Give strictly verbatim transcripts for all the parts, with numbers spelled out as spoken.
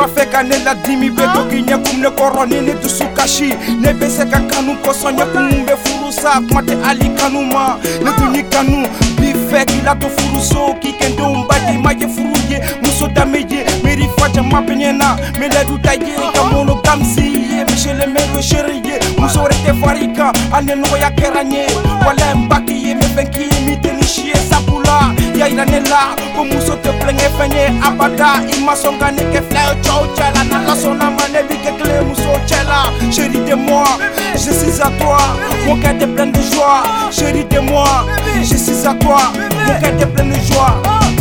b'a fɛ ka ne ladimi bɛ to k'i ɲɛkum ne kɔrɔ ni ne dusu kasi ne bɛ se ka kanu kɔsɔn ɲɛkum bɛ furu sa kuma tɛ hali kanu ma ne tun y'i kanu b'i fɛ k'i ladon furuso k'i kɛndenw baji ma ye furu ye muso danbe ye miiri fa jama bɛ ɲɛna meledu da ye ka monogamisi ye monsieur le maire chéri ye muso wɛrɛ tɛ far'i kan hali ni nɔgɔya kɛra n ye walayi n ba k'i ye n bɛ fɛn k'i ye min tɛ ni si ye sabula y'a yira ne la ko muso tɛ kulonkɛ fɛn ye abada i ma sɔn ka ne kɛ fila ye cɛw cɛ la n'ala sɔnna ma ne bi kɛ kelen ye musow cɛ la chéri de moi je suis à toi mon cœur est plein de joie chéri de moi je suis à toi mon cœur est plein de joie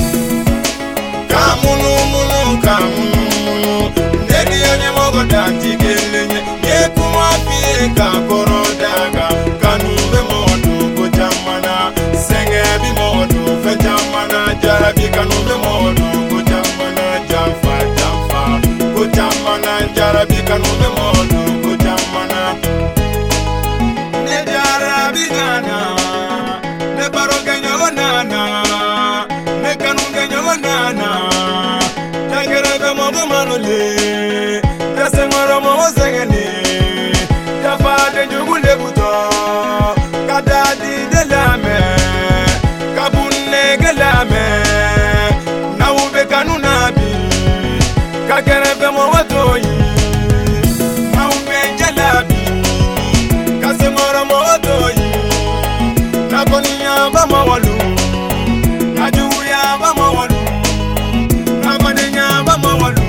kamunu munu kamunu munu nedi onye mogo danti kelenye ye kuma fie ka koro daga kanu be modu ko jamana senge bi modu fe jamana jarabi kanu be modu ko jamana jafa jafa ko jamana jarabi kanu be modu ko jamana ne jarabi gana ne baro ganya wanana ne kanu ganya wanana jangere be modu manole tase maro mo sengene jafa de jugule buto kadadi de lame kabunne gelame na ube kanu nabi kakere be mo watoyi na ube jalabi kase maro mo watoyi na koniya ba mo walu na juya ba mo walu na badenya ba mo walu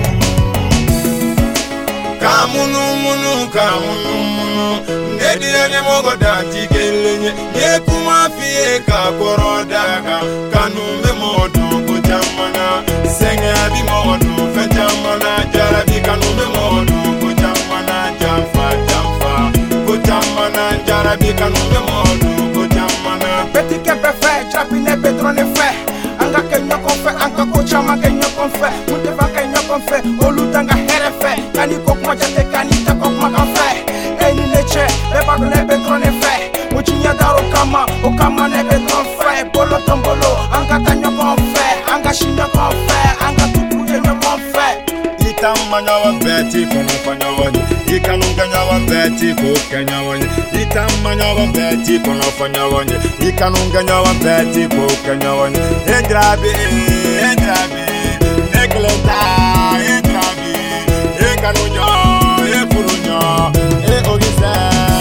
kamunu munu kamunu munu nedi onye mogo danti kelenye ye kuma fie ka koro daga kanu me modu ko jamana senge bi modu fe jamana jarabi kanu me modu ko jamana jafa jafa ko jamana jarabi kanu me modu ko jamana beti ke be fɛ jarabi ne bɛ dɔrɔn ne fɛ an ka kɛ ɲɔgɔn fɛ an ka ko caman kɛ ɲɔgɔn fɛ mun tɛ fɛ kɛ ɲɔgɔn fɛ olu t'an ka hɛrɛ fɛ kani ko kuma jate kani tɛ ko kumakan fɛ e ni ne cɛ bɛɛ b'a dɔn ne bɛ dɔrɔn ne fɛ o tiɲɛ da o kama o kama ne bɛ dɔrɔn fɛ bolo tɔ n bolo an ka taa ɲɔgɔn fɛ an ka si ɲɔgɔn fɛ an ka tugu kɛ ɲɔgɔn fɛ itammanyawan beti kono fanyawan ikanunganyawan beti ko kenyawan itammanyawan beti kono fanyawan ikanunganyawan beti ko kenyawan endrabi endrabi negleta endrabi ekanujo epurunyo e ogise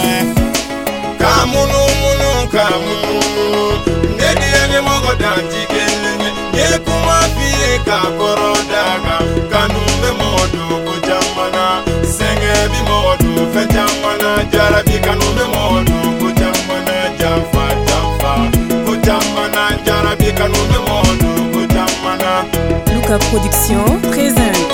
kamunu munu kamunu nedi ene mogo danti kelenye ye kuma fie ka koro daga kanu me modu ko jamana senge bi modu fe jamana jarabi kanu me modu ko jamana jafa jafa ko jamana jarabi kanu me modu ko jamana Luka Production présente